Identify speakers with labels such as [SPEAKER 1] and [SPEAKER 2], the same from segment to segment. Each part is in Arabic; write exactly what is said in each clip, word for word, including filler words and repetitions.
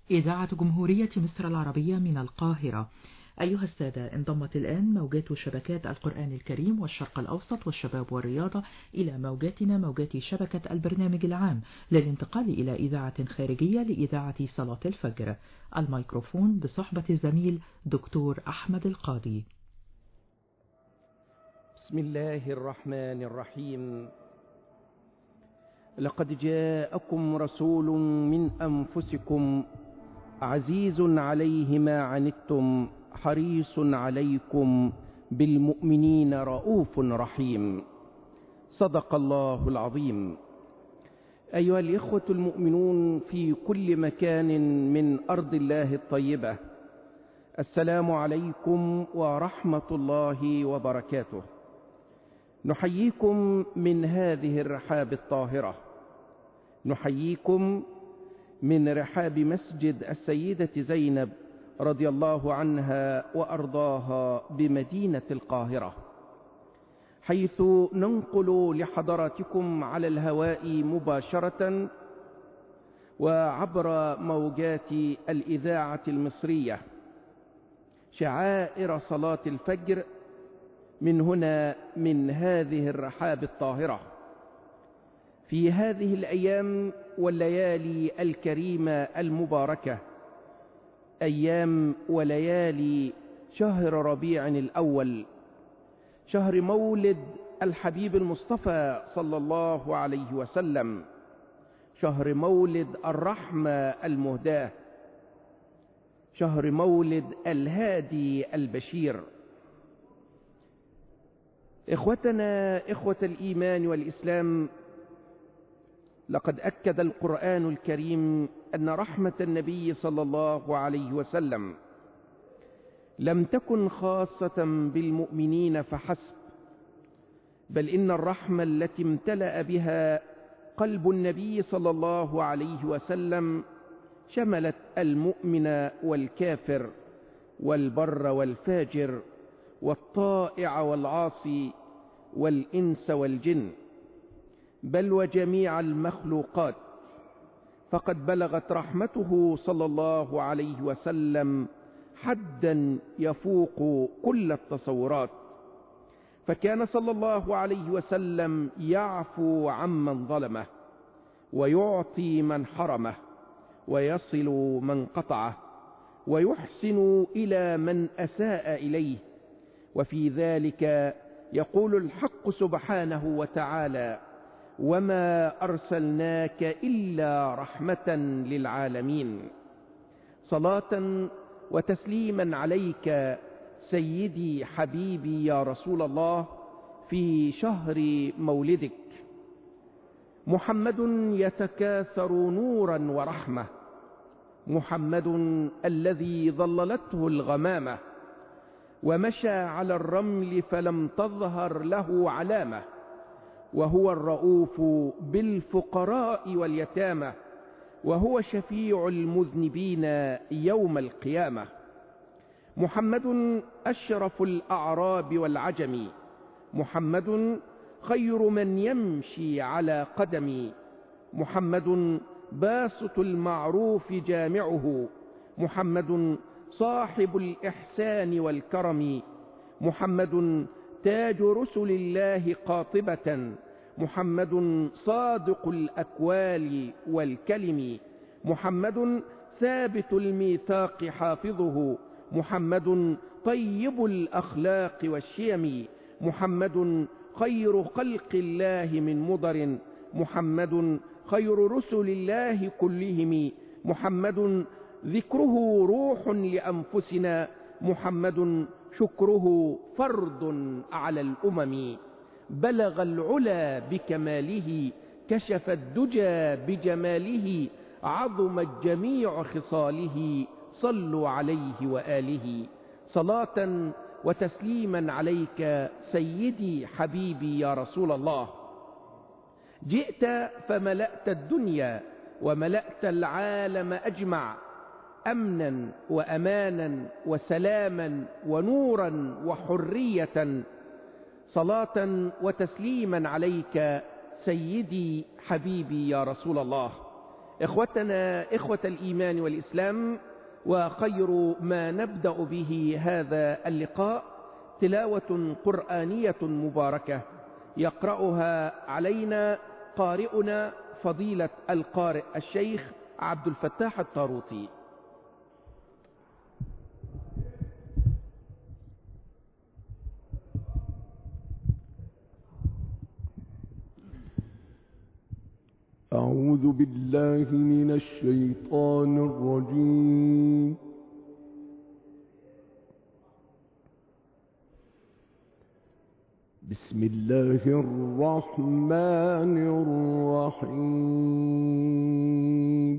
[SPEAKER 1] إذاعة جمهورية مصر العربية من القاهرة. أيها السادة، انضمت الآن موجات شبكات القرآن الكريم والشرق الأوسط والشباب والرياضة إلى موجاتنا موجات شبكة البرنامج العام للانتقال إلى إذاعة خارجية لإذاعة صلاة الفجر. الميكروفون بصحبة الزميل دكتور أحمد القاضي.
[SPEAKER 2] بسم الله الرحمن الرحيم. لقد جاءكم رسول من أنفسكم عزيز عليه ما عنتم حريص عليكم بالمؤمنين رؤوف رحيم. صدق الله العظيم. أيها الإخوة المؤمنون في كل مكان من أرض الله الطيبة، السلام عليكم ورحمة الله وبركاته. نحييكم من هذه الرحاب الطاهرة، نحييكم من رحاب مسجد السيدة زينب رضي الله عنها وأرضاها بمدينة القاهرة، حيث ننقل لحضراتكم على الهواء مباشرة وعبر موجات الإذاعة المصرية شعائر صلاة الفجر من هنا من هذه الرحاب الطاهرة في هذه الأيام والليالي الكريمة المباركة، أيام وليالي شهر ربيع الأول، شهر مولد الحبيب المصطفى صلى الله عليه وسلم، شهر مولد الرحمة المهداة، شهر مولد الهادي البشير. إخوتنا إخوة الإيمان والإسلام، لقد أكد القرآن الكريم أن رحمة النبي صلى الله عليه وسلم لم تكن خاصة بالمؤمنين فحسب، بل إن الرحمة التي امتلأ بها قلب النبي صلى الله عليه وسلم شملت المؤمن والكافر والبر والفاجر والطائع والعاصي والإنس والجن، بل وجميع المخلوقات، فقد بلغت رحمته صلى الله عليه وسلم حدا يفوق كل التصورات، فكان صلى الله عليه وسلم يعفو عمن ظلمه ويعطي من حرمه ويصل من قطعه ويحسن إلى من أساء إليه. وفي ذلك يقول الحق سبحانه وتعالى: وما أرسلناك إلا رحمة للعالمين. صلاة وتسليما عليك سيدي حبيبي يا رسول الله في شهر مولدك. محمد يتكاثر نورا ورحمة، محمد الذي ظللته الغمامة ومشى على الرمل فلم تظهر له علامة، وهو الرؤوف بالفقراء واليتامى، وهو شفيع المذنبين يوم القيامة. محمد أشرف الأعراب والعجم، محمد خير من يمشي على قدم، محمد باسط المعروف جامعه، محمد صاحب الإحسان والكرم، محمد تاج رسل الله قاطبة، محمد صادق الأكوال والكلم، محمد ثابت الميثاق حافظه، محمد طيب الأخلاق والشيم، محمد خير خلق الله من مضر، محمد خير رسل الله كلهم، محمد ذكره روح لأنفسنا، محمد شكره فرض على الأمم. بلغ العلا بكماله، كشف الدجى بجماله، عظمت جميع خصاله، صلوا عليه وآله. صلاة وتسليما عليك سيدي حبيبي يا رسول الله. جئت فملأت الدنيا وملأت العالم أجمع أمنا وأمانا وسلاما ونورا وحرية. صلاة وتسليما عليك سيدي حبيبي يا رسول الله. إخوتنا إخوة الإيمان والإسلام، وخير ما نبدأ به هذا اللقاء تلاوة قرآنية مباركة يقرأها علينا قارئنا فضيلة القارئ الشيخ عبد الفتاح الطاروطي.
[SPEAKER 3] أعوذ بالله من الشيطان الرجيم. بسم الله الرحمن الرحيم.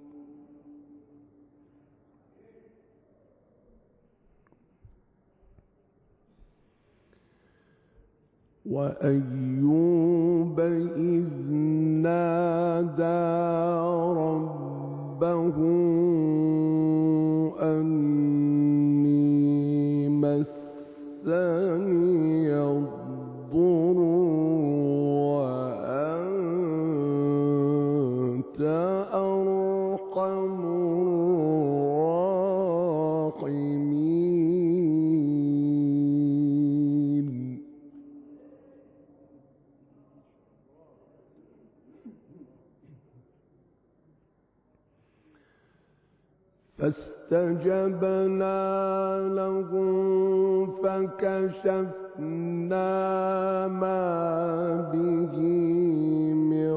[SPEAKER 3] وأيوب إذ نادى ربه أني مسني الضر وأنت أرحم الراحمين. فاستجبنا له فكشفنا ما به من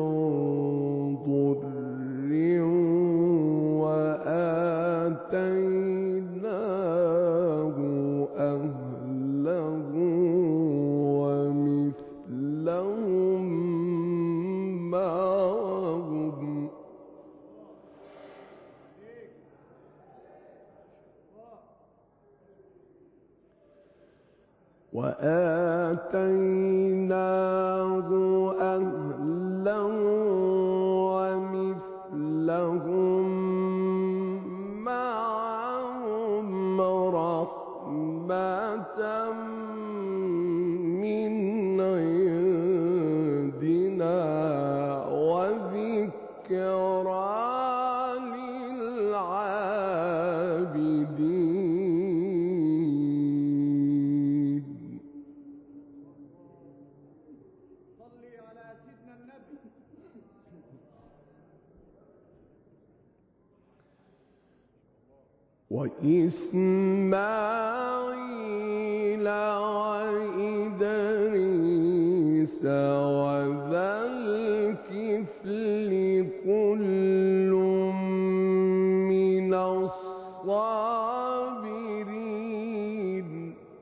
[SPEAKER 3] ضر وآتيناه أهله ومثلهم معهم وآتيناه أهلا ومثلهم معهم رحمة من عندنا وذكرى للعابدين. وإسماعيل وإدريس وذا الكفل كل من الصابرين.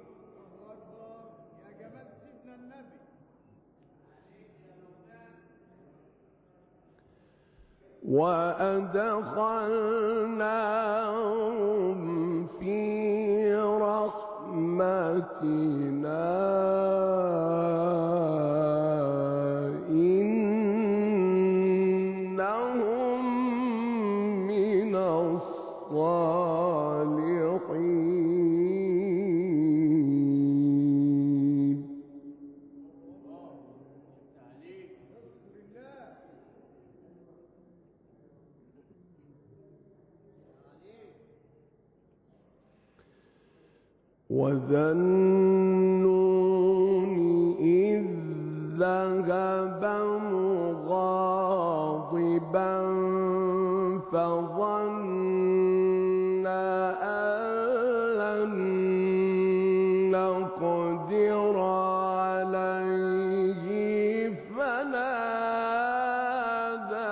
[SPEAKER 3] وأدخلناهم في رحمتنا إنهم من الصالحين. وذا النون إذ ذهب مغاضبا فظن أن لن نقدر عليه فنادى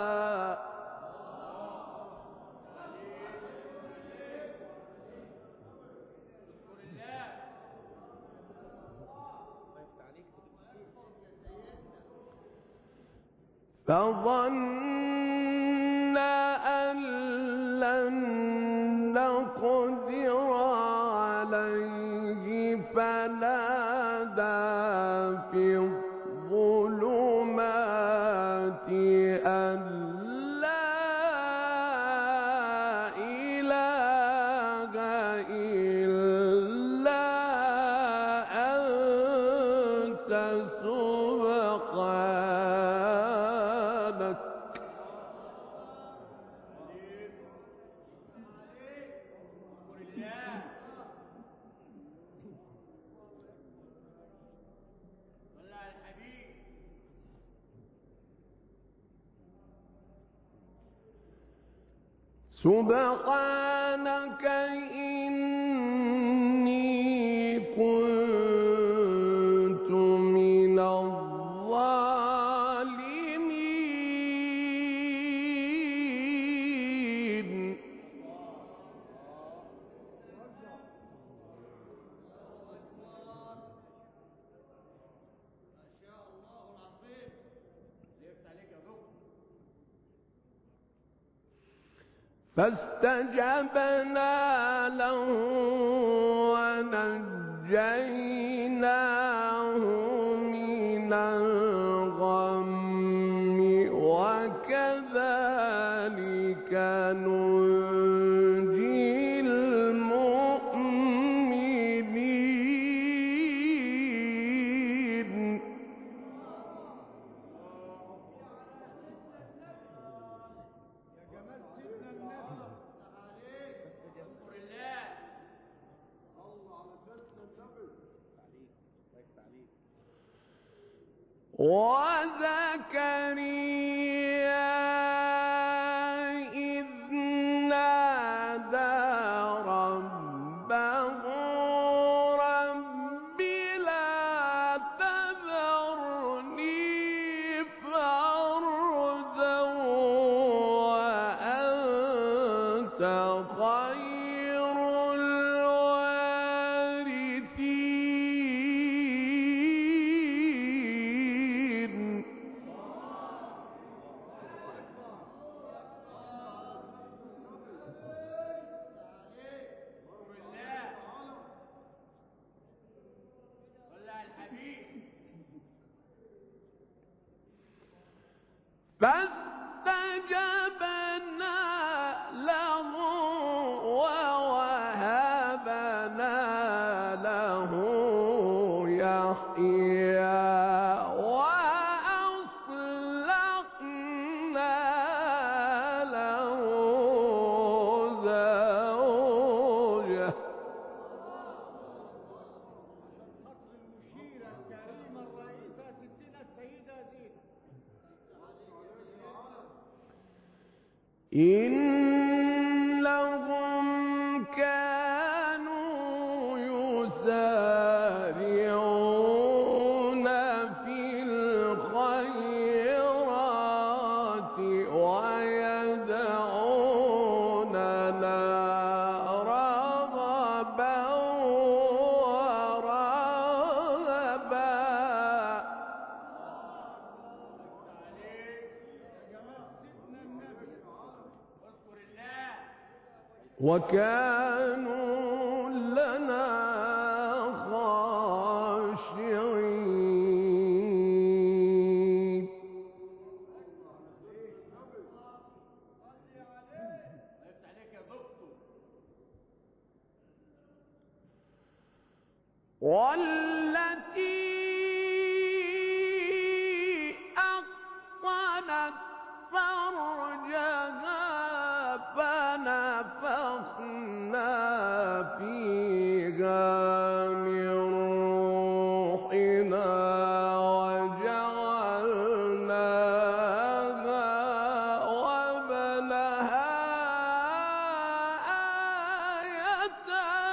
[SPEAKER 3] فظن أن لن نقدر عليه فنادى في الظلمات أن لا إله إلا أنت سبحانك سبحانك إني كنت من الظالمين. فاستجبنا له ونجيناه من الغم وكذلك ننجي المؤمنين. وزكريا إذ نادى ربه رب لا تذرني فردا وأنت خير الوارثين. فاستجبنا له ووهبنا له يحيى وأصلحنا له زوجه. إنهم كانوا يسارعون في الخيرات ويدعوننا رغبا ورهبا وكانوا لنا خاشعين. والتي أحصنت فرجها فنفخنا فيها من روحنا وجعلناها وابنها آية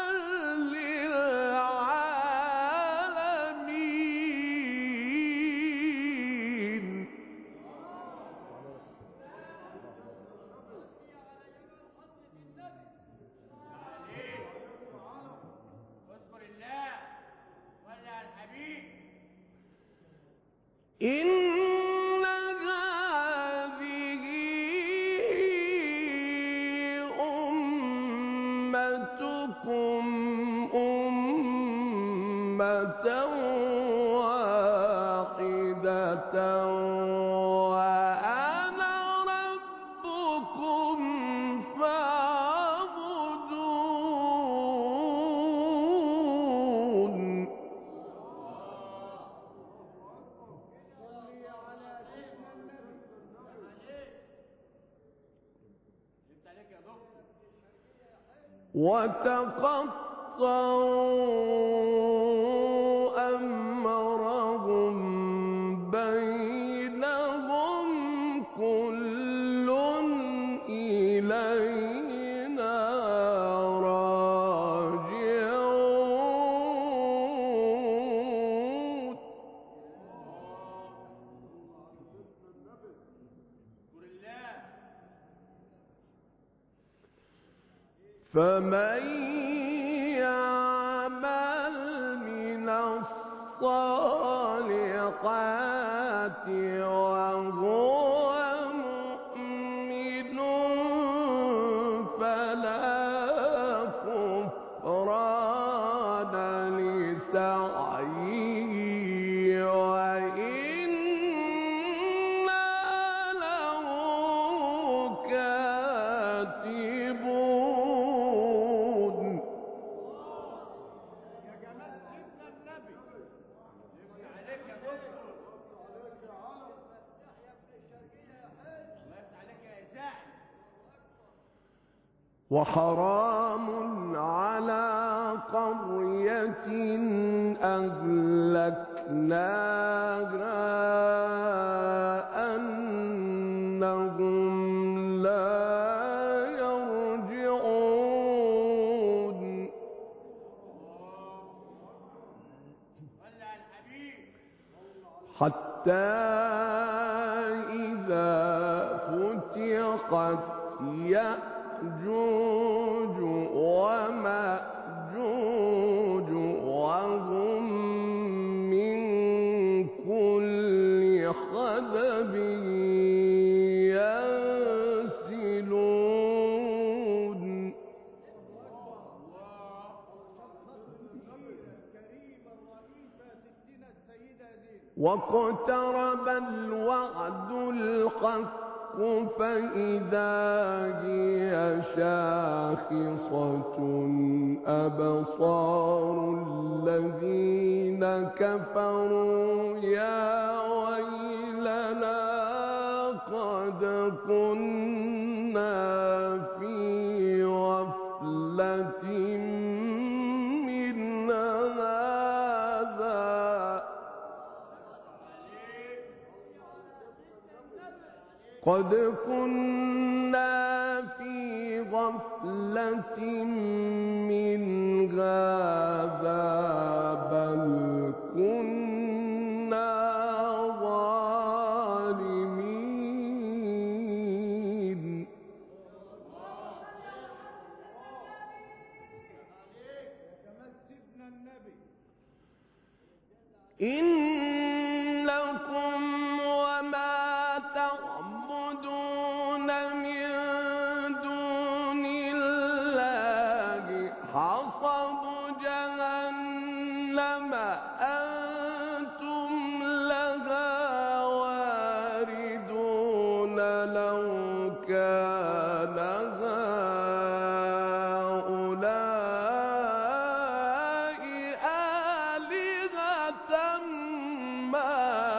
[SPEAKER 3] للعالمين. إن هذه أمتكم أمة واحدة وأنا ربكم فاعبدون. وتقطعوا أمرهم بينهم كل إلينا فمن يعمل من الصالحات وهو مؤمن فلا كفران لسعيه وإنا له كاتبون.
[SPEAKER 4] يا جمال سيدنا النبي يبني عليك يا دكتور.
[SPEAKER 3] وحرام على قرية أهلكناها أنهم لا يرجعون. حتى إذا فتحت يأجوج ومأجوج وهم من كل حدب ينسلون. واقترب الوعد الحق فإذا هي شاخصة أبصار الذين كفروا يا ويلنا قد كنا في غفلة من هذا قد كنا في غفلة من هذا بل كنا ظالمين. إنكم وما تعبدون من دون الله حصب جهنم أنتم لها واردون. لو كان هؤلاء آلهة ما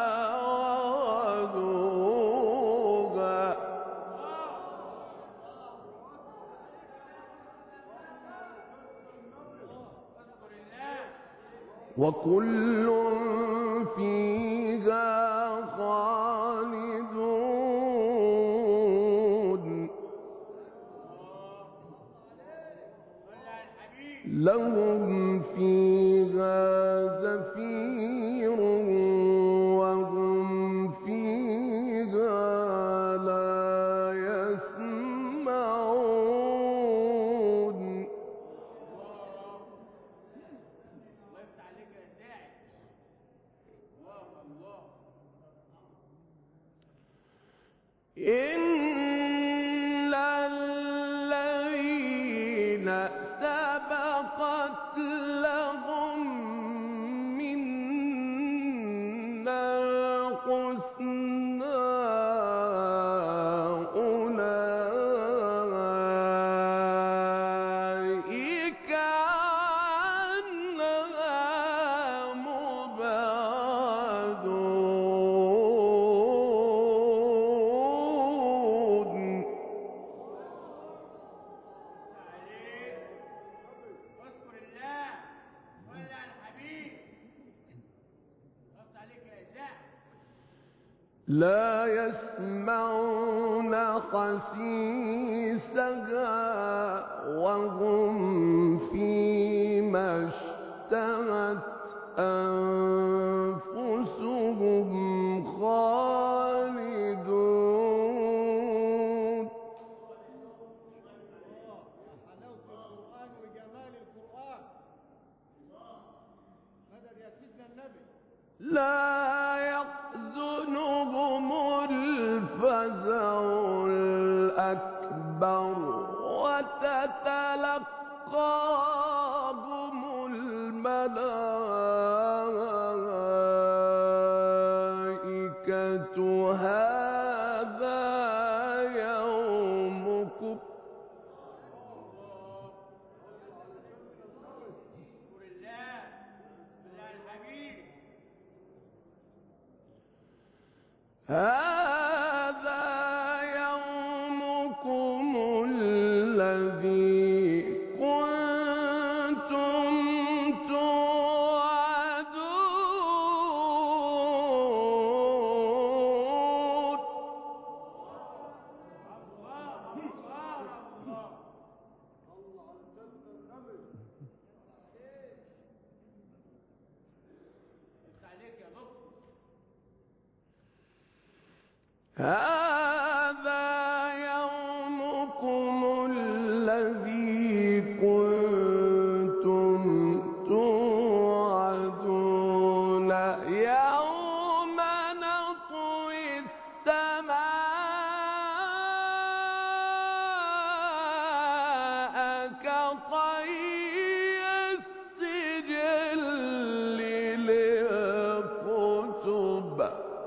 [SPEAKER 3] وردوها. وكل فيها خالدون. لهم فيها زفير وهم فيها لا يسمعون. إن الذين سبقت لهم منا الحسنى أولئك عنها مبعدون. لا يسمعون حسيسها وهم فيما اشتهت أنفسهم خالدون. لا يحزنهم الفزع الأكبر وتتلقاهم الملائكة هذا يومكم هذا يومكم الذي كنتم توعدون هذا يومكم الذي كنتم توعدون يوم نطوي السماء كطي السجل للكتب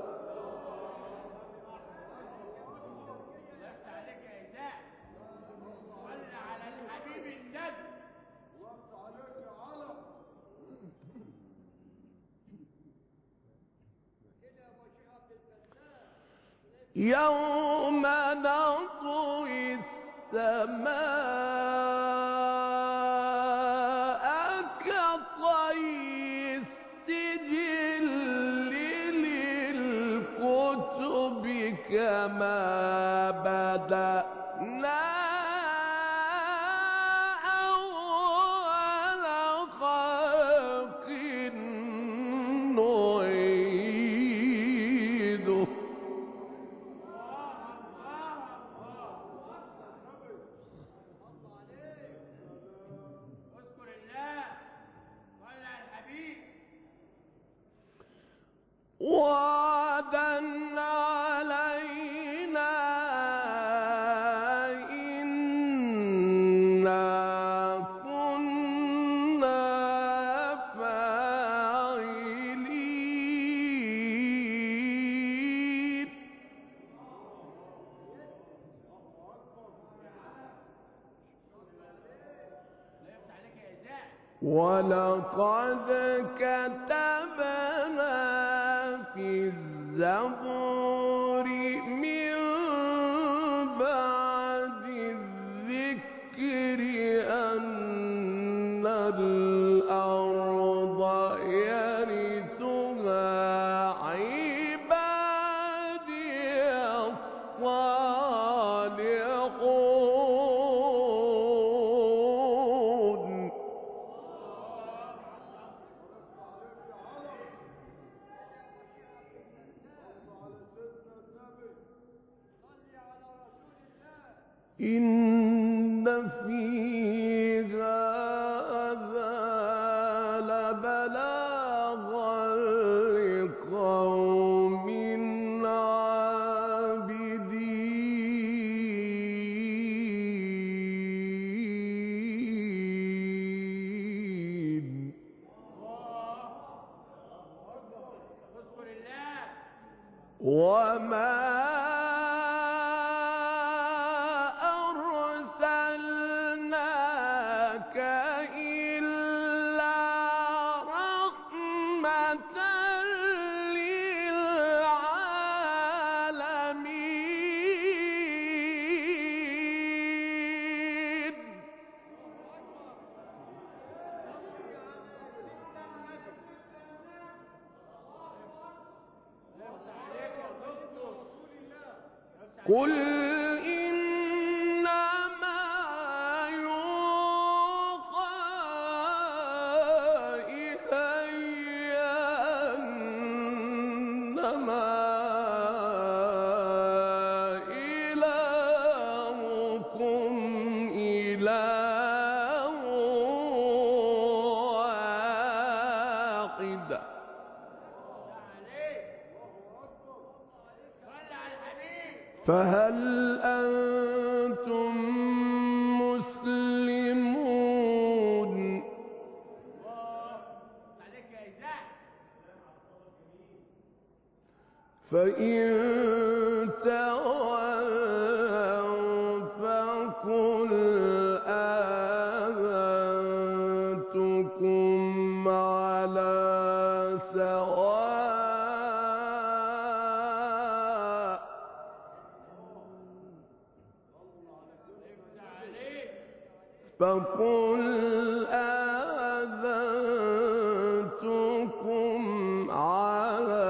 [SPEAKER 3] يوم نطوي السماء كطي السجل للكتب كما بدأنا أول خلق نعيده وعدا علينا إنا كنا فاعلين ولقد كتبنا في الزبور من بعد الذكر أن الأرض يرثها عبادي الصالحون إن في هذا لبلاغا لقوم عابدين وما أرسلناك إلا رحمة للعالمين قل إنما يوحى إلي أنما إلهكم إله واحد فهل أنتم مسلمون؟ فإن تولوا فقل آذنتكم على سواء فقل آذنتكم على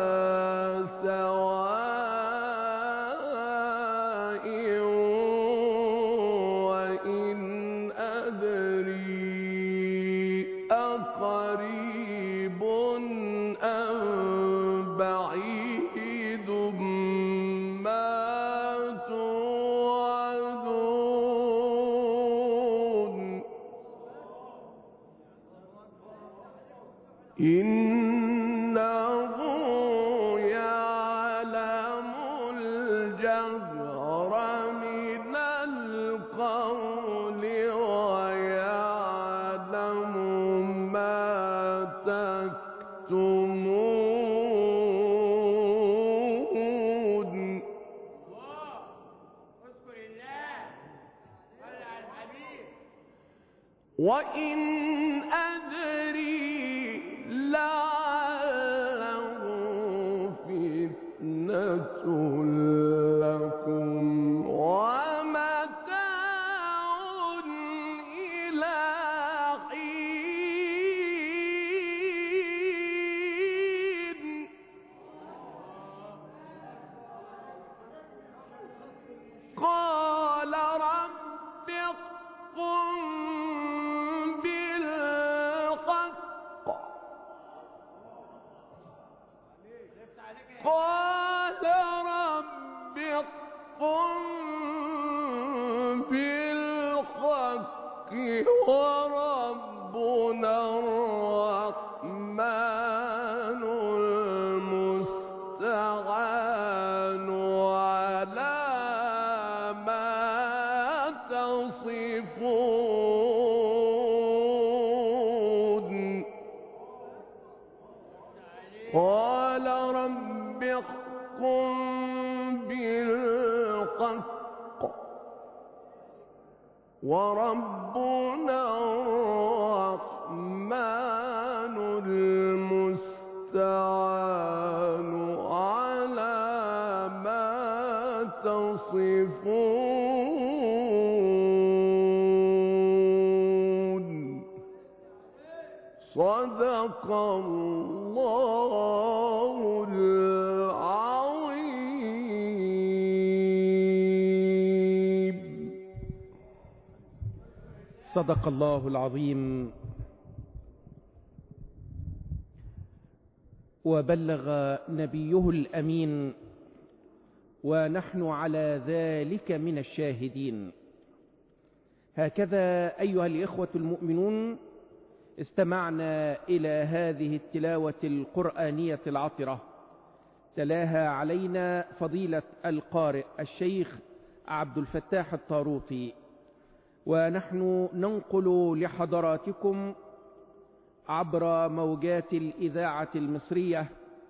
[SPEAKER 3] سواء وإن أدري أقريب أم بعيد ما توعدون إنه يعلم الجهر من القول ويعلم ما تكتمون. وإن أدري لعله فتنة لكم ومتاع إلى حين. قال رب احكم بالحق. قال رب احكم بالحق وربنا الرحمن المستعان على ما تصفون. قال رب احكم بالحق وربنا الرحمن المستعان على ما تصفون. صدق الله العظيم.
[SPEAKER 2] صدق الله العظيم. وبلغ نبيه الأمين ونحن على ذلك من الشاهدين. هكذا أيها الإخوة المؤمنون استمعنا إلى هذه التلاوة القرآنية العطرة تلاها علينا فضيلة القارئ الشيخ عبد الفتاح الطاروطي، ونحن ننقل لحضراتكم عبر موجات الإذاعة المصرية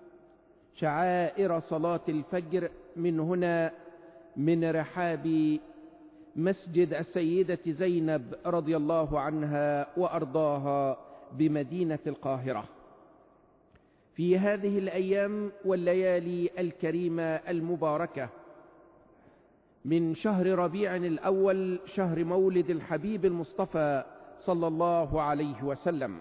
[SPEAKER 2] شعائر صلاة الفجر من هنا من رحاب مسجد السيدة زينب رضي الله عنها وأرضاها بمدينة القاهرة في هذه الأيام والليالي الكريمة المباركة من شهر ربيع الأول، شهر مولد الحبيب المصطفى صلى الله عليه وسلم.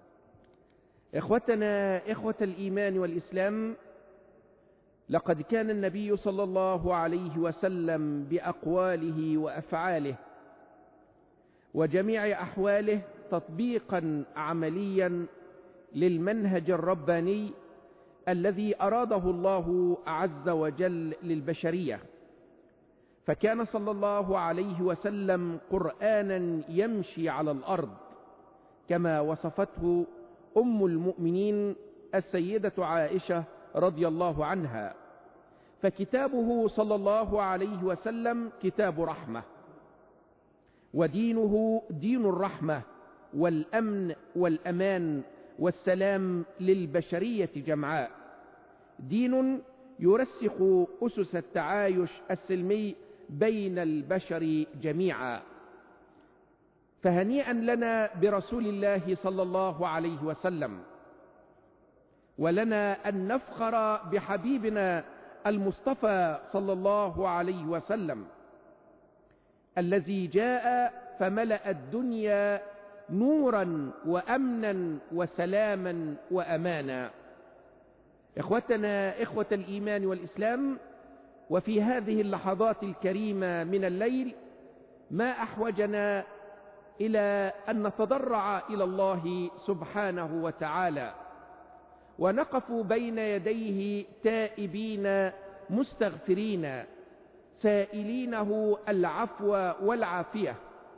[SPEAKER 2] إخوتنا إخوة الإيمان والإسلام، لقد كان النبي صلى الله عليه وسلم بأقواله وأفعاله وجميع أحواله تطبيقا عمليا للمنهج الرباني الذي أراده الله عز وجل للبشرية. فكان صلى الله عليه وسلم قرآنا يمشي على الأرض كما وصفته أم المؤمنين السيدة عائشة رضي الله عنها، فكتابه صلى الله عليه وسلم كتاب رحمة، ودينه دين الرحمة والأمن والأمان والسلام للبشرية جمعاء، دين يرسخ أسس التعايش السلمي بين البشر جميعا. فهنيئا لنا برسول الله صلى الله عليه وسلم، ولنا أن نفخر بحبيبنا المصطفى صلى الله عليه وسلم الذي جاء فملأ الدنيا نورا وأمنا وسلاما وأمانا. إخوتنا إخوة الإيمان والإسلام، وفي هذه اللحظات الكريمة من الليل ما أحوجنا إلى أن نتضرع إلى الله سبحانه وتعالى، ونقف بين يديه تائبين مستغفرين سائلينه العفو والعافية،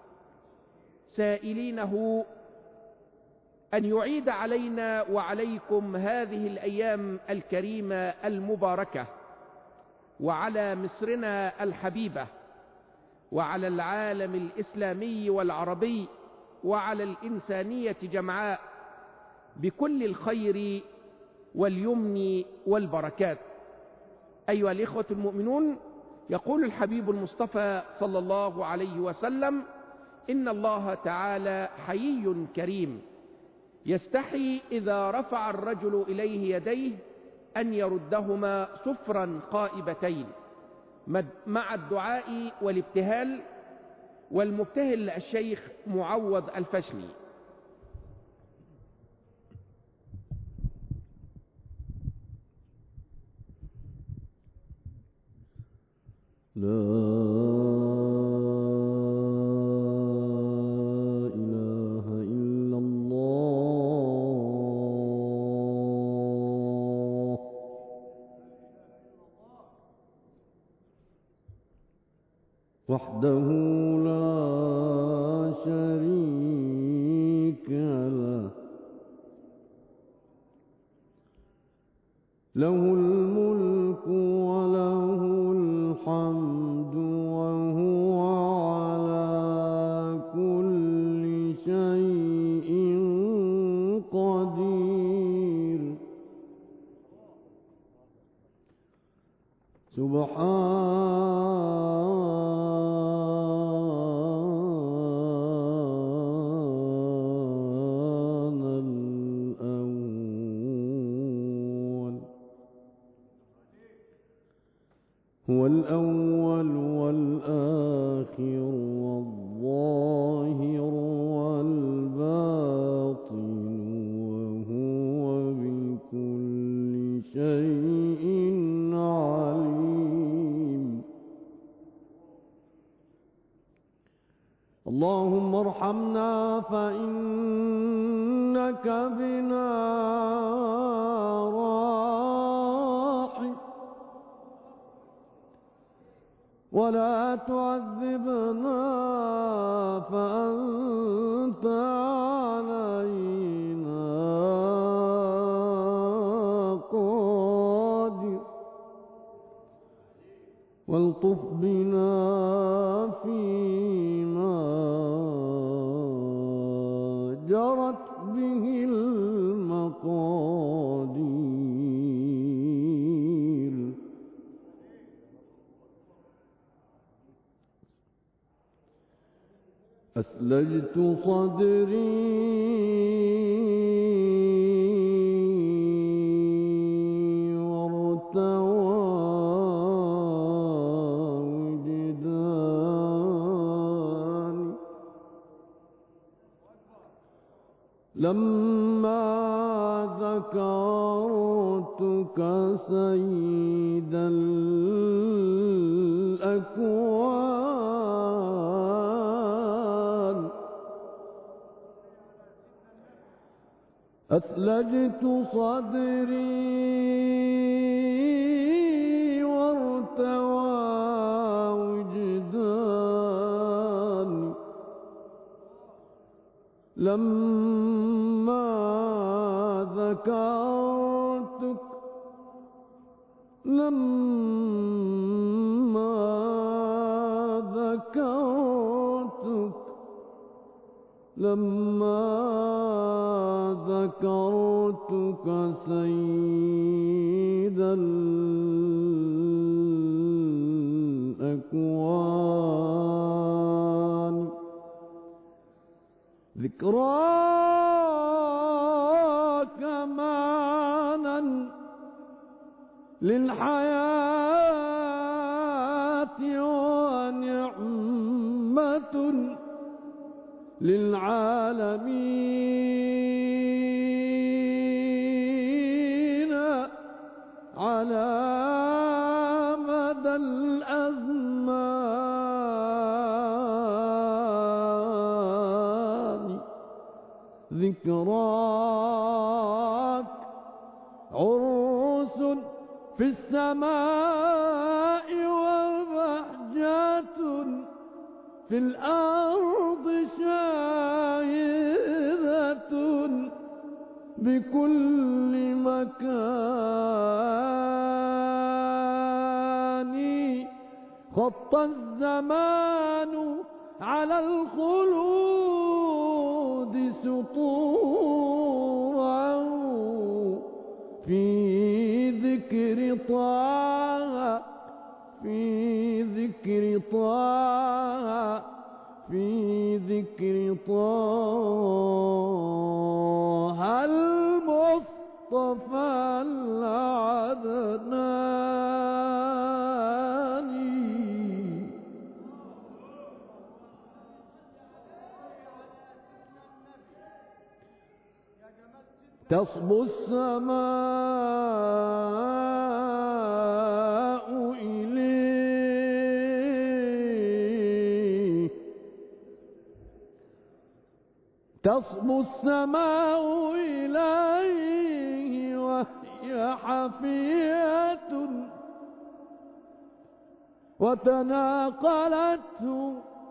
[SPEAKER 2] سائلينه أن يعيد علينا وعليكم هذه الأيام الكريمة المباركة، وعلى مصرنا الحبيبة، وعلى العالم الإسلامي والعربي، وعلى الإنسانية جمعاء بكل الخير واليمن والبركات. أيها الإخوة المؤمنون، يقول الحبيب المصطفى صلى الله عليه وسلم: إن الله تعالى حيي كريم يستحي إذا رفع الرجل إليه يديه أن يردهما صفرا قائبتين مع الدعاء والابتهال. والمبتهل الشيخ معوض الفشني.
[SPEAKER 3] لا إله إلا الله وحده لا شريك له، له الملك وله الحمد وهو على كل شيء قدير. سبحان الأول، هو الأول والآخر والظاهر والباطن، وهو بكل شيء عليم. اللهم ارحمنا فإنك بنا راحم، ولا تعذبنا فأنت علينا قادر، والطف بنا فيما جرت به المقادير. أسلجت صدري وارتوى وجداني، لما ذكرتك سيد الأكوان. أثلجت صدري وارتوى وجداني، لما ذكرتك لما لما ذكرتك سيد الأكوان ذكراك معنا للحياة ونعمة للعالمين على مدى الأزمان ذكراك عرس في السماء وبهجة في الأرض شاهدة بكل مكان خط الزمان على الخلود سطورا في ذكر طه في ذكر طه في ذكر طه المصطفى العدناني تصبو السماء إليه تصبو السماء إليه وهي حفية وتناقلته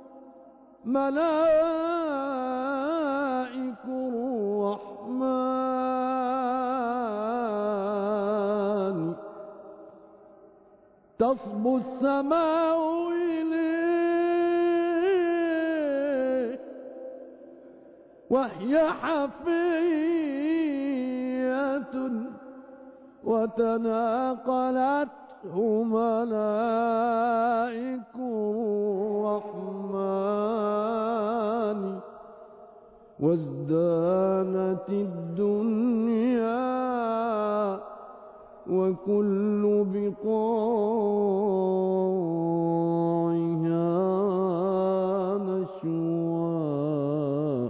[SPEAKER 3] ملائك الرحمن تصبو السماء إليه وهي حفية وتناقلته ملائك الرحمن وازدانت الدنيا وكل بقاعها نشوى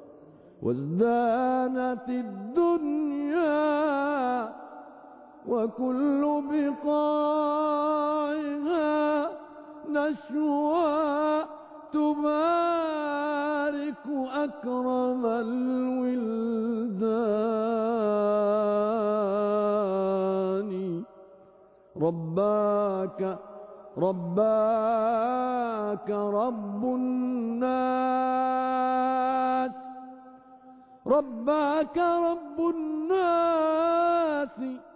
[SPEAKER 3] وازدانت الدنيا وكل بقاعها نشوى تبارك أكرم الولدان رباك رباك رب الناس رباك رب الناس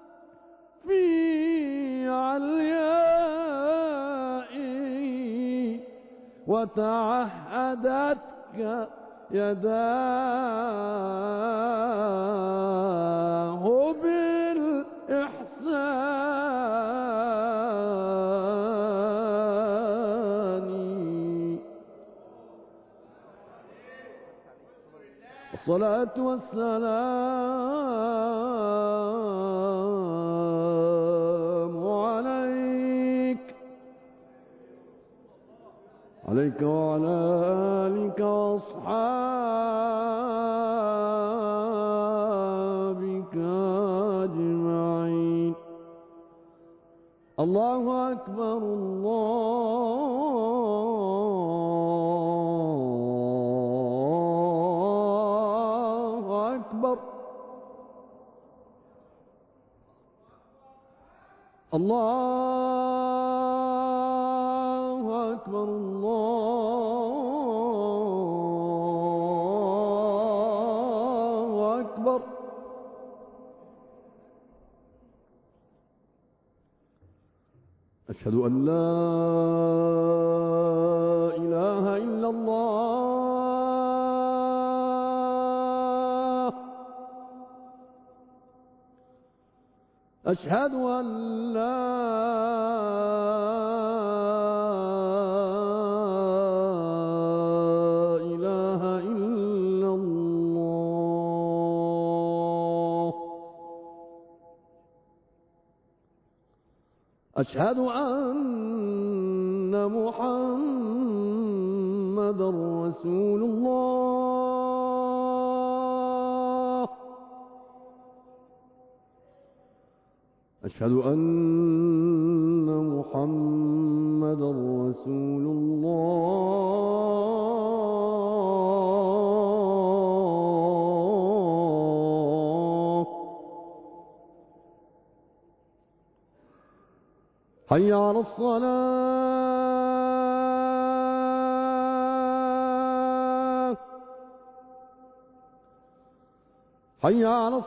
[SPEAKER 3] في عليائه وتعهدتك يداه بالإحسان الصلاة والسلام عليك عليك وعلى آلك وأصحابك أجمعين الله أكبر الله أكبر الله أكبر الله أكبر أشهد أن لا إله إلا الله أشهد أن لا إله إلا الله. أشهد أن محمدا رسول الله. أشهد أن محمدا رسول الله. حي على الصلاة. حي على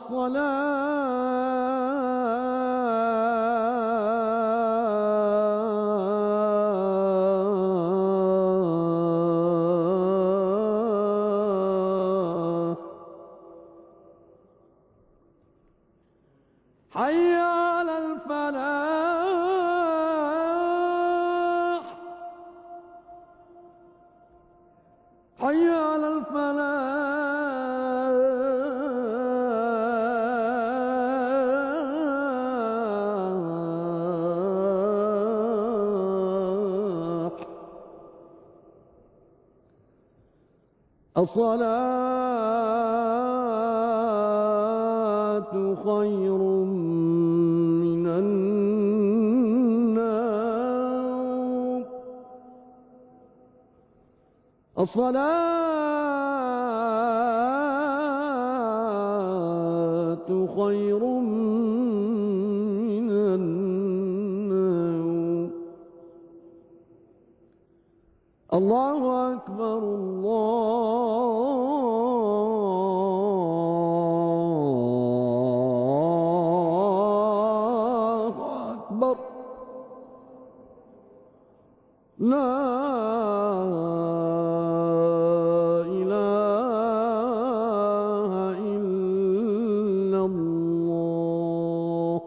[SPEAKER 3] الصلاة. حي على الفلاح. حي على الفلاح. الصلاة خير من النوم. الصلاة خير من النوم. الله أكبر الله أكبر. لا إله إلا الله.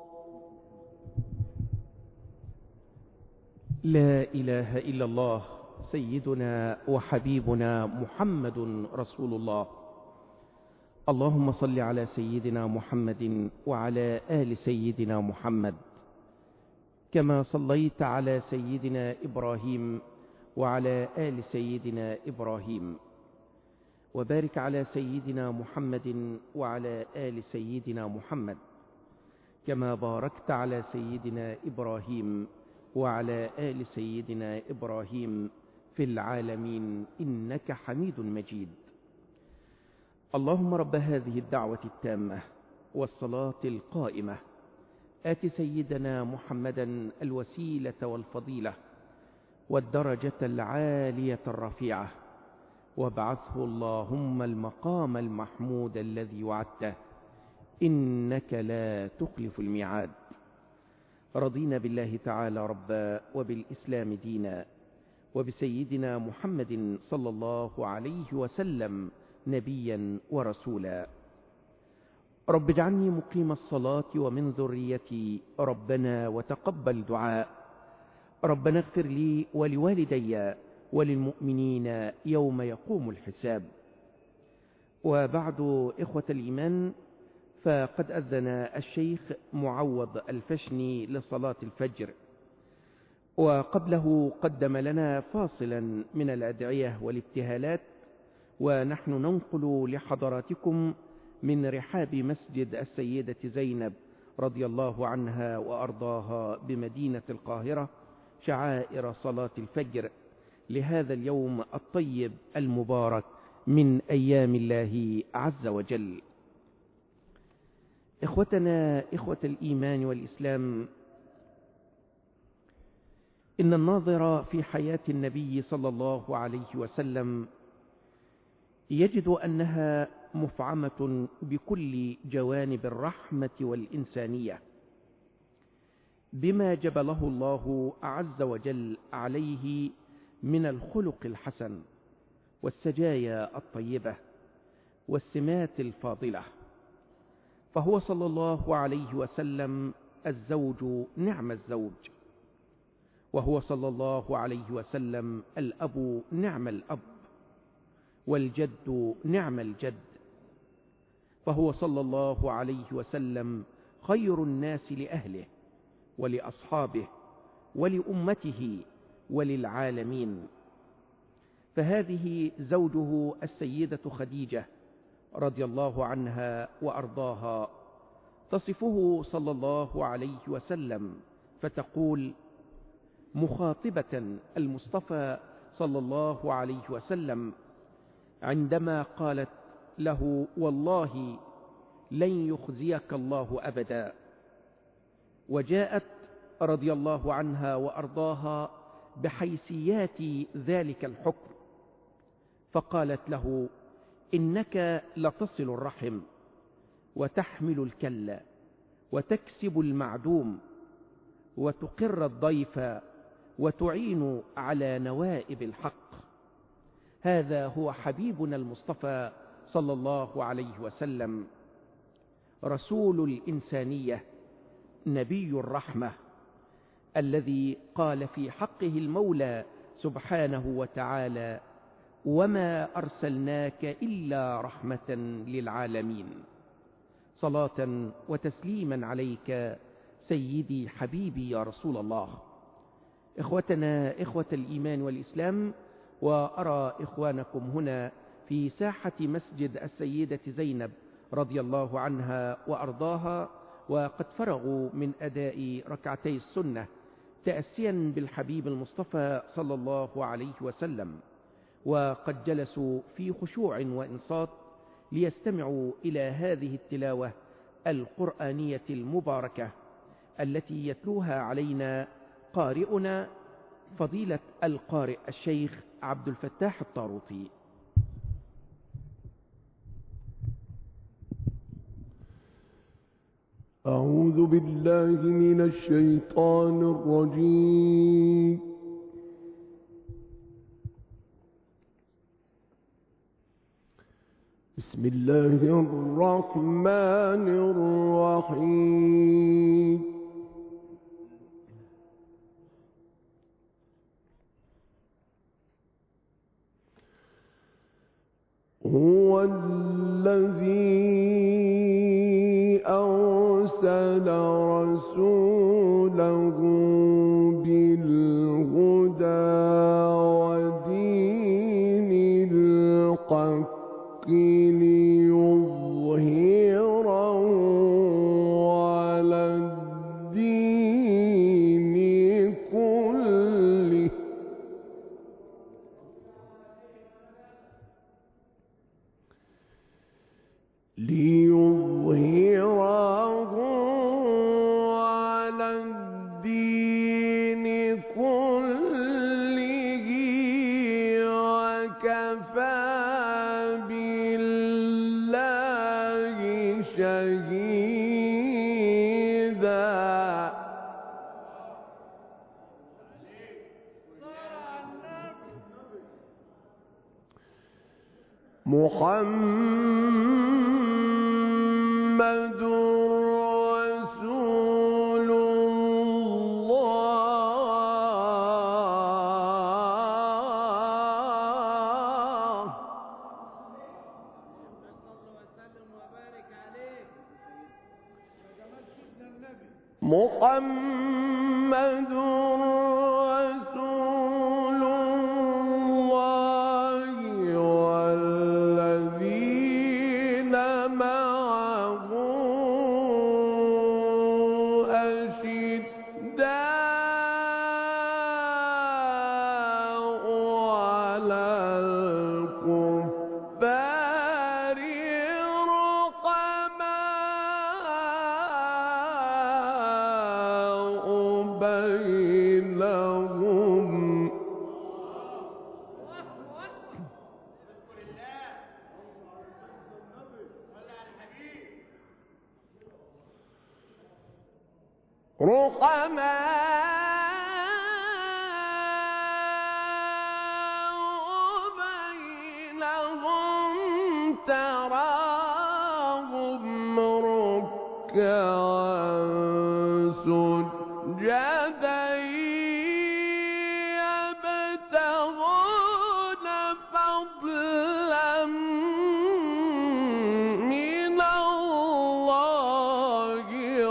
[SPEAKER 2] لا إله إلا الله سيدنا وحبيبنا محمد رسول الله. اللهم صل على سيدنا محمد وعلى آل سيدنا محمد كما صليت على سيدنا إبراهيم وعلى آل سيدنا إبراهيم، وبارك على سيدنا محمد وعلى آل سيدنا محمد كما باركت على سيدنا إبراهيم وعلى آل سيدنا إبراهيم في العالمين إنك حميد مجيد. اللهم رب هذه الدعوة التامة والصلاة القائمة آت سيدنا محمدا الوسيلة والفضيلة والدرجة العالية الرفيعة، وابعثه اللهم المقام المحمود الذي وعدته إنك لا تخلف الميعاد. رضينا بالله تعالى ربا وبالإسلام دينا وبسيدنا محمد صلى الله عليه وسلم نبيا ورسولا. رب اجعلني مقيم الصلاة ومن ذريتي ربنا وتقبل دعاء. ربنا اغفر لي ولوالدي وللمؤمنين يوم يقوم الحساب. وبعد إخوة الإيمان، فقد أذن الشيخ معوض الفشني لصلاة الفجر، وقبله قدم لنا فاصلا من الأدعية والابتهالات، ونحن ننقل لحضراتكم من رحاب مسجد السيدة زينب رضي الله عنها وأرضاها بمدينة القاهرة شعائر صلاة الفجر لهذا اليوم الطيب المبارك من أيام الله عز وجل. إخوتنا إخوة الإيمان والإسلام، إن الناظر في حياة النبي صلى الله عليه وسلم يجد أنها مفعمة بكل جوانب الرحمة والإنسانية، بما جبله الله عز وجل عليه من الخلق الحسن والسجايا الطيبة والسمات الفاضلة. فهو صلى الله عليه وسلم الزوج نعم الزوج، وهو صلى الله عليه وسلم الأب نعم الأب، والجد نعم الجد، فهو صلى الله عليه وسلم خير الناس لأهله ولأصحابه ولأمته وللعالمين. فهذه زوجه السيدة خديجة رضي الله عنها وأرضاها تصفه صلى الله عليه وسلم فتقول مخاطبة المصطفى صلى الله عليه وسلم عندما قالت له والله لن يخزيك الله أبدا، وجاءت رضي الله عنها وأرضاها بحيثيات ذلك الحكم، فقالت له إنك لتصل الرحم وتحمل الكل وتكسب المعدوم وتقر الضيف وتعين على نوائب الحق. هذا هو حبيبنا المصطفى صلى الله عليه وسلم، رسول الإنسانية، نبي الرحمة، الذي قال في حقه المولى سبحانه وتعالى وما أرسلناك إلا رحمة للعالمين. صلاة وتسليما عليك سيدي حبيبي يا رسول الله. إخوتنا إخوة الإيمان والإسلام، وأرى إخوانكم هنا في ساحة مسجد السيدة زينب رضي الله عنها وأرضاها، وقد فرغوا من أداء ركعتي السنة تأسيا بالحبيب المصطفى صلى الله عليه وسلم، وقد جلسوا في خشوع وإنصات ليستمعوا إلى هذه التلاوة القرآنية المباركة التي يتلوها علينا قارئنا فضيلة القارئ الشيخ عبد الفتاح الطاروطي.
[SPEAKER 3] أعوذ بالله من الشيطان الرجيم. بسم الله الرحمن الرحيم. هو الذي أرسل رسوله بالهدى ودين الحق ليظهره على الدين كله ليظهره على الدين كله وكفى بالله شهيدا. محمد رسول الله محمد رسول الله والذين معه أشداء على الكفار رحماء بينهم رحماء بينهم تراهم ركعا ركعا سجدا يبتغون فضلا من الله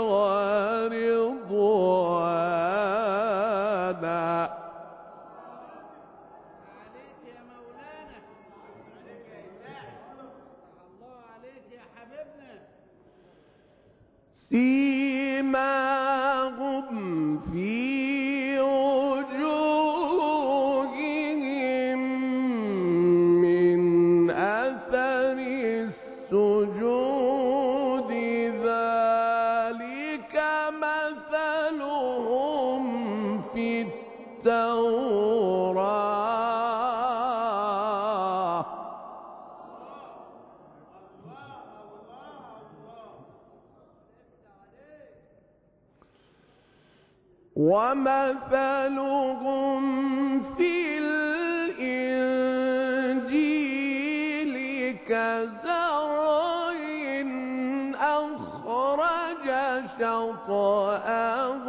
[SPEAKER 3] ورضوانا.
[SPEAKER 4] عليك يا مولانا، عليك يا إله، الله عليك يا حبيبنا.
[SPEAKER 3] سيماهم في وجوههم من أثر السجود ذلك مثلهم في التوراة ومثلهم في الإنجيل كزرع أخرج شطأه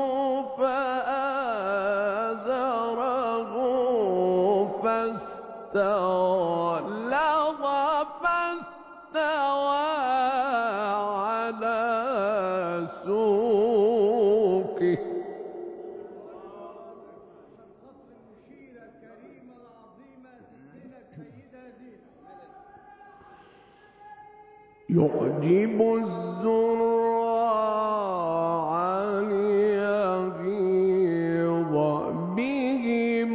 [SPEAKER 3] فآزره فاستغلظ فاستوى على سوقه يعجب الزراع ليغيظ بهم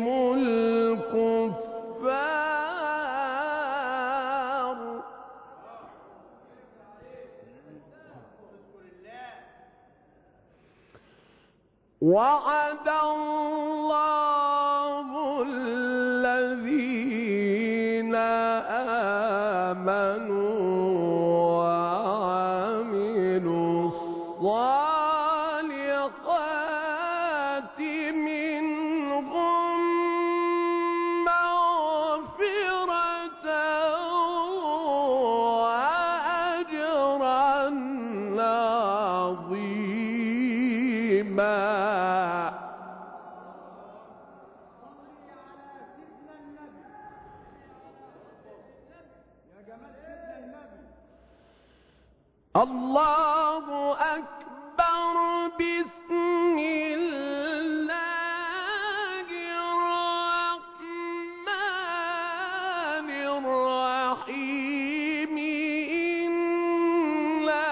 [SPEAKER 3] الكفار وعد الله الذين آمنوا وعملوا الصالحات منهم مغفرة وأجرا عظيما. الله أكبر. بسم الله الرحمن الرحيم. إنا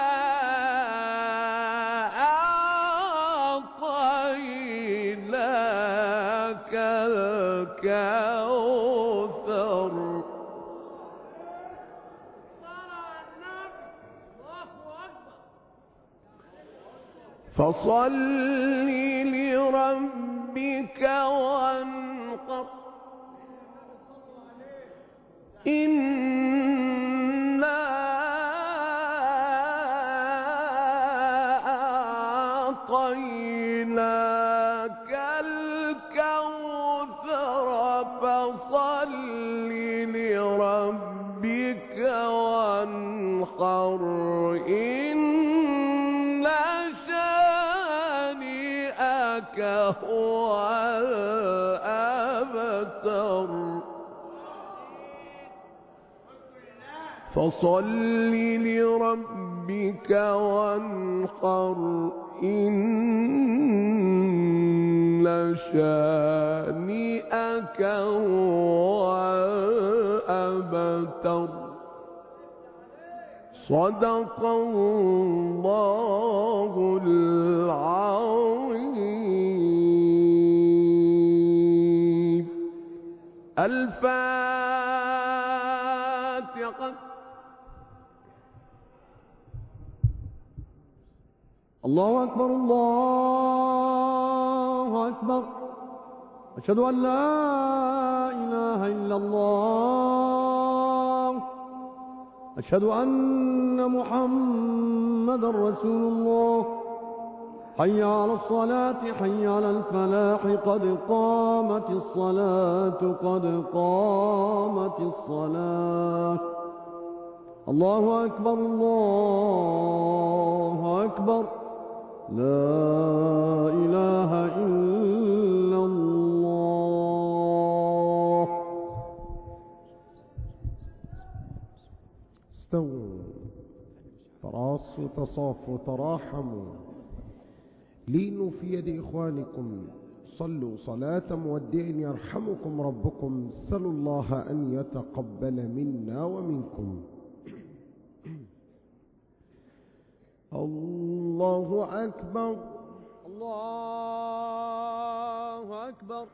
[SPEAKER 3] أعطيناك الكوثر فصل لربك وانحر إنا أعطيناك الكوثر فصل لربك وانحر هو الأبتر. فصل لربك وانحر إن شانئك هو الأبتر. صدق الله العظيم. الفاتحة.
[SPEAKER 5] الله أكبر الله أكبر. أشهد أن لا إله إلا الله. أشهد أن محمد رسول الله. حي على الصلاة حي على الفلاح قد قامت الصلاة قد قامت الصلاة. الله أكبر الله أكبر لا إله إلا الله. استووا تراصوا تصافوا تراحموا، لينوا في يد إخوانكم، صلوا صلاة مودع يرحمكم ربكم، سلوا الله أن يتقبل منا ومنكم. الله أكبر الله أكبر.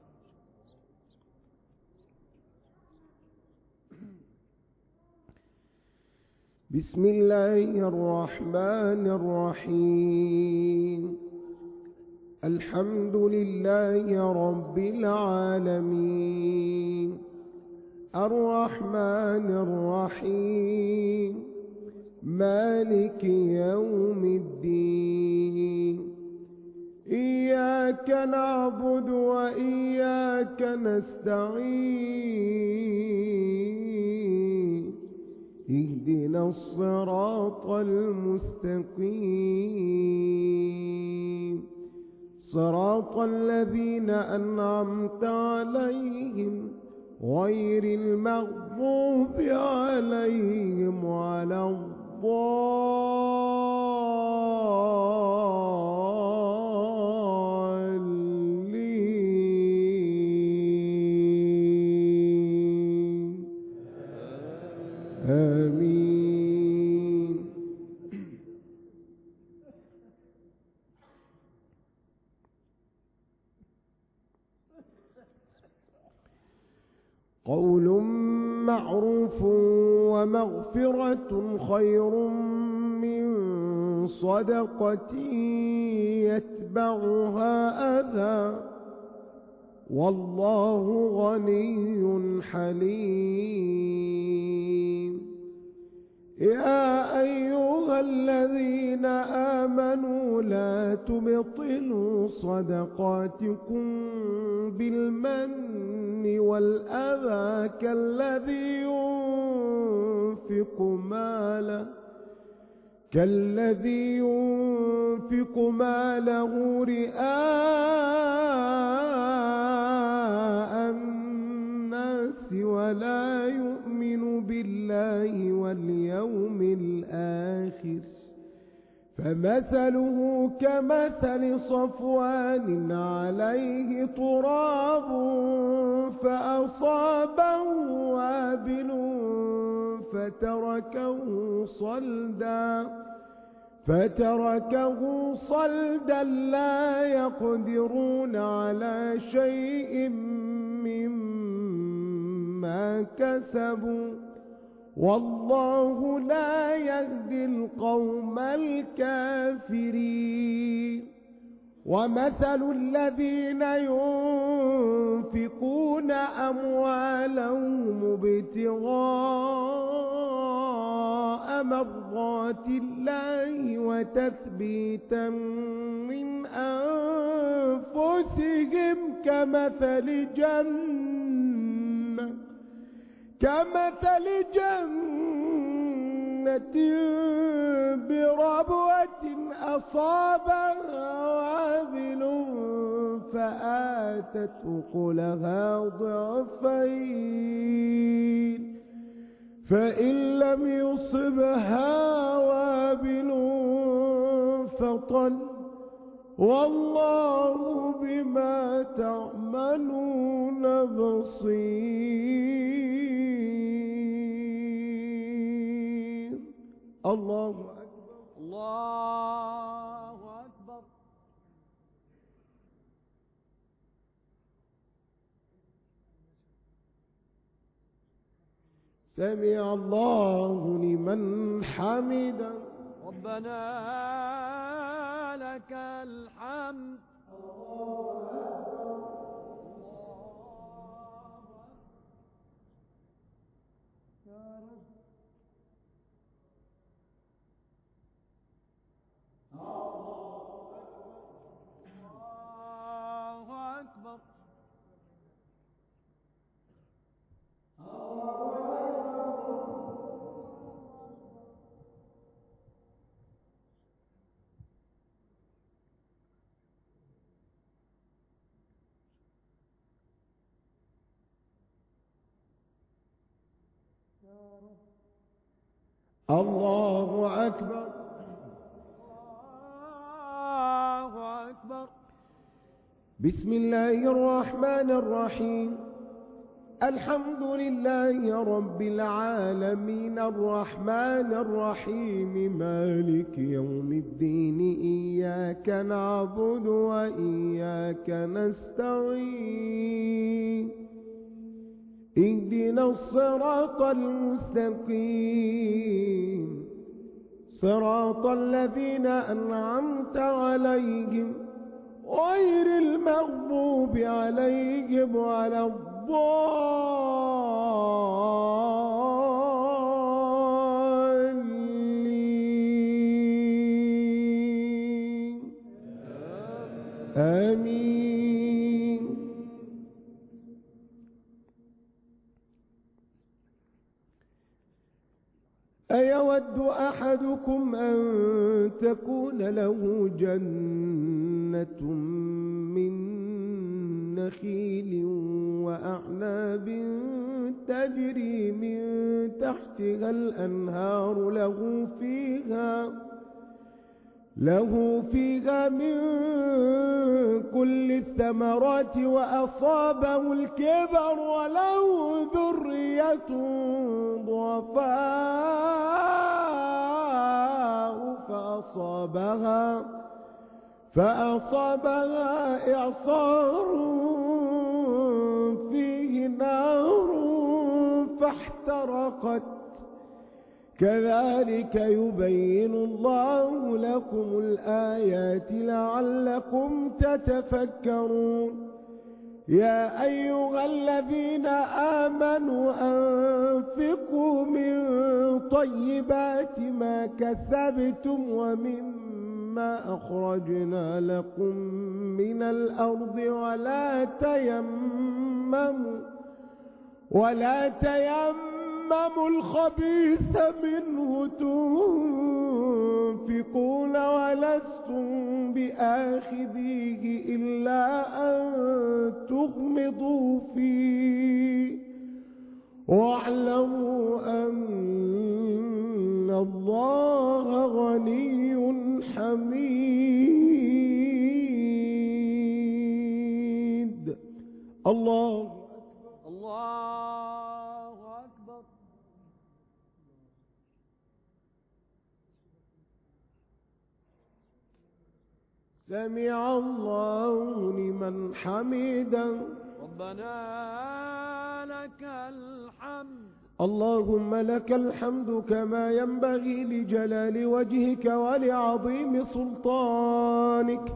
[SPEAKER 5] بسم الله الرحمن الرحيم. الحمد لله رب العالمين الرحمن الرحيم مالك يوم الدين. إياك نعبد وإياك نستعين، اهدنا الصراط المستقيم، صراط الذين أنعمت عليهم غير المغضوب عليهم ولا الضالين. آمين. قول معروف ومغفرة خير من صدقة يتبعها أذى، والله غني حليم. يا أيها الذين آمنوا لا تبطلوا صدقاتكم بالمن والأذى كالذي ينفق ماله كالذي ينفق ماله رئاء الناس ولا يؤمن بالله واليوم الآخر، فمثله كمثل صفوان عليه تراب فأصابه وابل فتركه صلدا فتركه صلدا لا يقدرون على شيء مما كسبوا، والله لا يهدي القوم الكافرين. ومثل الذين ينفقون أموالهم ابتغاء مرضات الله وتثبيتا من أنفسهم كمثل جنة كمثل جنة بربوة أصابها وابل فآتت أكلها ضعفين، فإن لم يصبها وابل فطل، والله بما تعملون بصير. الله أكبر الله أكبر. سمع الله لمن حمده. ربنا لك الحمد. الله أكبر.
[SPEAKER 3] الله أكبر.
[SPEAKER 5] بسم الله الرحمن الرحيم. الحمد لله رب العالمين الرحمن الرحيم مالك يوم الدين إياك نعبد وإياك نستعين اهدنا الصراط المستقيم صراط الذين أنعمت عليهم غير المغضوب عليهم ولا الضالين آمين. أيود أحدكم أن تكون له جنة من نخيل وأعناب تجري من تحتها الأنهار له فيها له فيها من كل الثمرات وأصابه الكبر وله ذرية ضعفاء فأصابها فأصابها إعصار فيه نار فاحترقت كذلك يبين الله لكم الآيات لعلكم تتفكرون. يا أيها الذين آمنوا أنفقوا من طيبات ما كسبتم ومما أخرجنا لكم من الأرض ولا تيمموا ولا تيمموا الخبيث منه تنفقون ولستم بآخذيه إلا أن تغمضوا فيه واعلموا أن الله غني حميد. الله
[SPEAKER 3] الله أكبر.
[SPEAKER 5] سمع الله لمن حمده.
[SPEAKER 3] ربنا لك الحمد.
[SPEAKER 5] اللهم لك الحمد كما ينبغي لجلال وجهك ولعظيم سلطانك.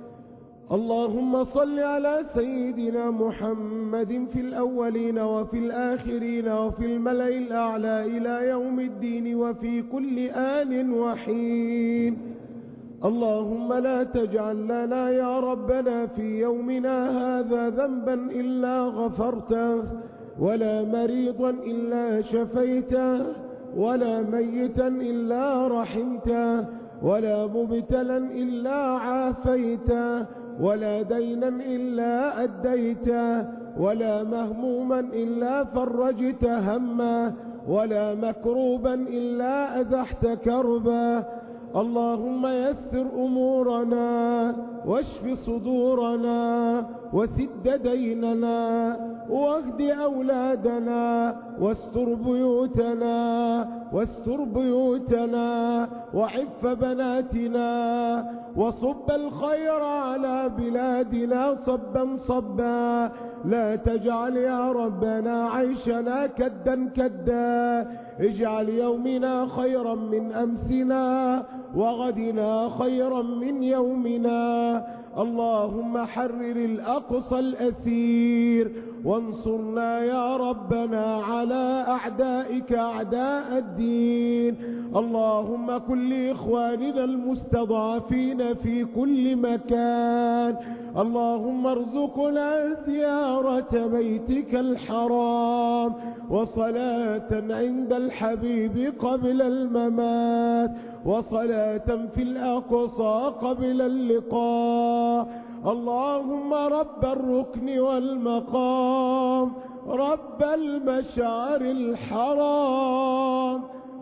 [SPEAKER 5] اللهم صل على سيدنا محمد في الأولين وفي الآخرين وفي الملأ الأعلى إلى يوم الدين وفي كل آن وحين. اللهم لا تجعل لنا يا ربنا في يومنا هذا ذنبا إلا غفرته ولا مريضا إلا شفيته ولا ميتا إلا رحمته ولا مبتلا إلا عافيته ولا دينا إلا أديته ولا مهموما إلا فرجت همه ولا مكروبا إلا أزحت كربه. اللهم يسر أمورنا واشف صدورنا وسد ديننا واهد أولادنا واستر بيوتنا واستر بيوتنا وعف بناتنا وصب الخير على بلادنا صبا صبا. لا تجعل يا ربنا عيشنا كدا كدا. اجعل يومنا خيرا من أمسنا وغدنا خيرا من يومنا. اللهم حرر الأقصى الأسير وانصرنا يا ربنا على أعدائك أعداء الدين. اللهم كن لإخواننا المستضعفين في كل مكان. اللهم ارزقنا زيارة بيتك الحرام وصلاة عند الحبيب قبل الممات وصلاة في الأقصى قبل اللقاء. اللهم رب الركن والمقام رب المشعر الحرام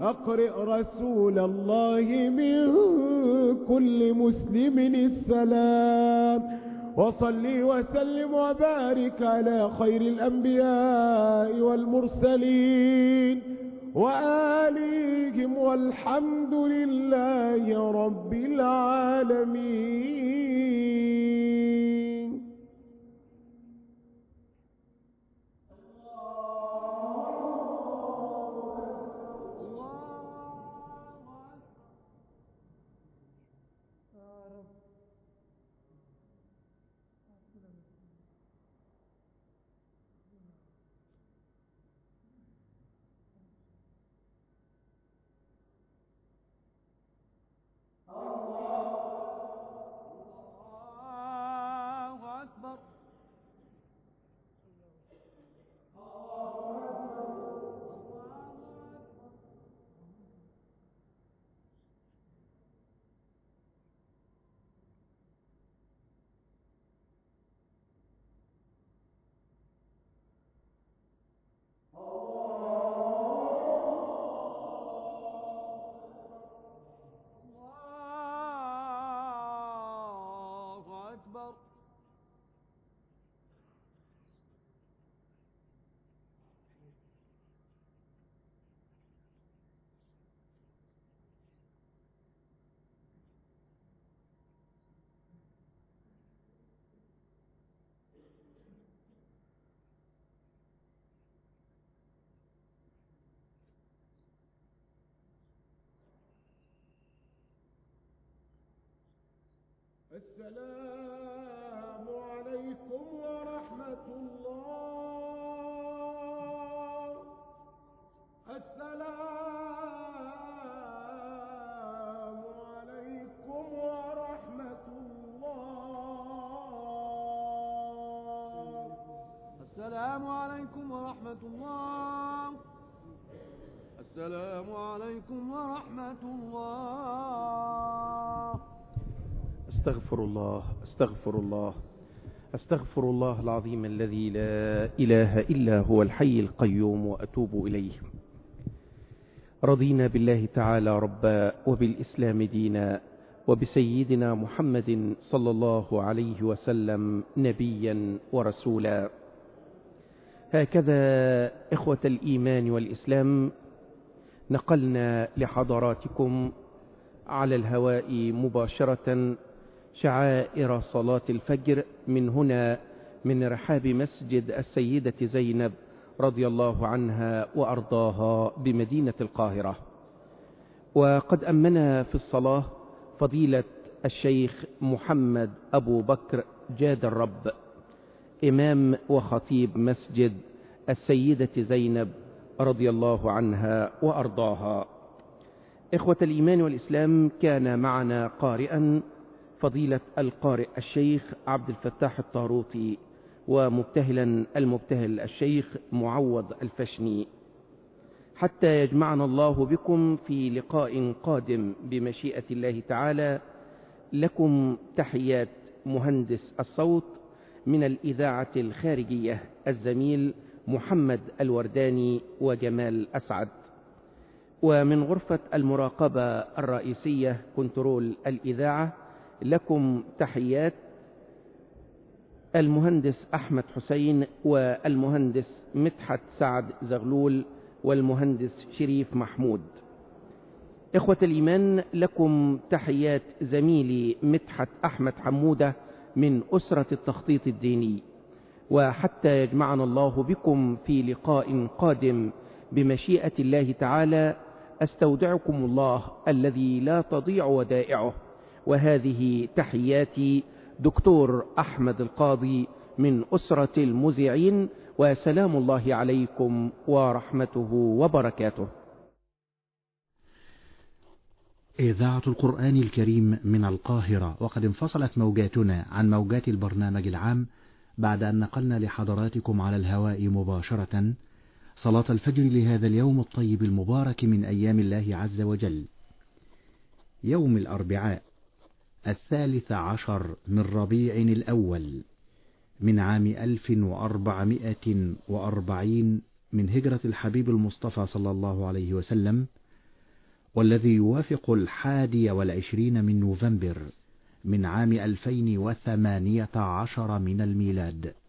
[SPEAKER 5] أقرئ رسول الله من كل مسلم السلام. وصلي وسلم وبارك على خير الأنبياء والمرسلين وآلهم والحمد لله رب العالمين. السلام عليكم ورحمة الله. السلام عليكم ورحمة الله.
[SPEAKER 3] السلام عليكم ورحمة الله. السلام عليكم ورحمة الله.
[SPEAKER 2] استغفر الله استغفر الله استغفر الله العظيم الذي لا إله إلا هو الحي القيوم وأتوب إليه. رضينا بالله تعالى ربا وبالإسلام دينا وبسيدنا محمد صلى الله عليه وسلم نبيا ورسولا. هكذا إخوة الإيمان والإسلام نقلنا لحضراتكم على الهواء مباشرة شعائر صلاة الفجر من هنا من رحاب مسجد السيدة زينب رضي الله عنها وأرضاها بمدينة القاهرة. وقد أمنا في الصلاة فضيلة الشيخ محمد أبو بكر جاد الرب إمام وخطيب مسجد السيدة زينب رضي الله عنها وأرضاها. إخوة الإيمان والإسلام كان معنا قارئا فضيلة القارئ الشيخ عبد الفتاح الطاروطي ومبتهلا المبتهل الشيخ معوض الفشني، حتى يجمعنا الله بكم في لقاء قادم بمشيئة الله تعالى. لكم تحيات مهندس الصوت من الإذاعة الخارجية الزميل محمد الورداني وجمال أسعد، ومن غرفة المراقبة الرئيسية كنترول الإذاعة لكم تحيات المهندس أحمد حسين والمهندس مدحت سعد زغلول والمهندس شريف محمود. إخوة الإيمان لكم تحيات زميلي مدحت أحمد حمودة من أسرة التخطيط الديني، وحتى يجمعنا الله بكم في لقاء قادم بمشيئة الله تعالى أستودعكم الله الذي لا تضيع ودائعه. وهذه تحياتي دكتور أحمد القاضي من أسرة المذيعين، وسلام الله عليكم ورحمته وبركاته.
[SPEAKER 6] إذاعة القرآن الكريم من القاهرة، وقد انفصلت موجاتنا عن موجات البرنامج العام بعد أن نقلنا لحضراتكم على الهواء مباشرة صلاة الفجر لهذا اليوم الطيب المبارك من أيام الله عز وجل، يوم الأربعاء الثالث عشر من ربيع الأول من عام ألف وأربعمائة وأربعين من هجرة الحبيب المصطفى صلى الله عليه وسلم، والذي يوافق الحادي والعشرين من نوفمبر من عام ألفين وثمانية عشر من الميلاد.